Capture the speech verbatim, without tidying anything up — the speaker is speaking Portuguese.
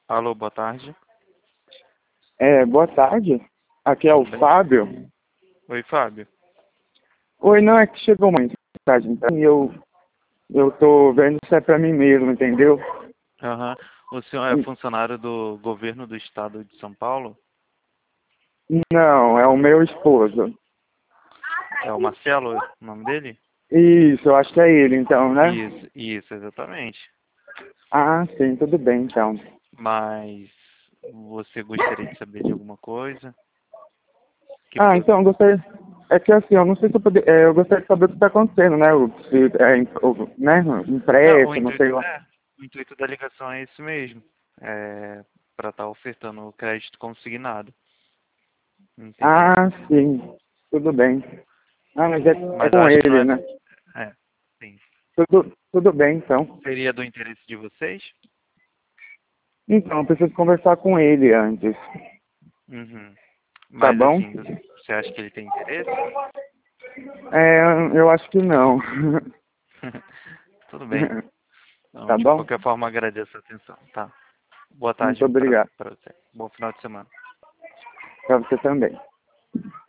Alô, boa tarde. É, boa tarde. Aqui é o Tudo bem? Fábio. Oi, Fábio. Oi, não, é que chegou uma mensagem pra mim, eu, eu tô vendo se é pra mim mesmo, entendeu? Aham. O senhor é funcionário do governo do estado de São Paulo? Não, é o meu esposo. É o Marcelo, o nome dele? Isso, eu acho que é ele então, né? Isso, isso, exatamente. Ah, sim, tudo bem então. Mas você gostaria de saber de alguma coisa? Que Ah, pro- então, eu gostaria... É que assim, eu não sei se eu poder... é, eu gostaria de saber o que está acontecendo, né? O, se, é, em- o, né? Não, o Empréstimo, sei intuito, lá. é, o intuito da ligação é esse mesmo. É para estar ofertando o crédito consignado. Entendeu? Ah, sim, tudo bem. Ah, mas é, é Mas eu com acho que não ele, é. né? É, sim. Tudo, tudo bem então. Seria do interesse de vocês? Então, eu preciso conversar com ele antes, Uhum. tá Mas bom? assim, você acha que ele tem interesse? É, eu acho que não. Tudo bem. Então, Tá de bom? qualquer forma, agradeço a atenção. Tá. Boa Muito tarde para obrigado. você. Bom final de semana. Pra você também.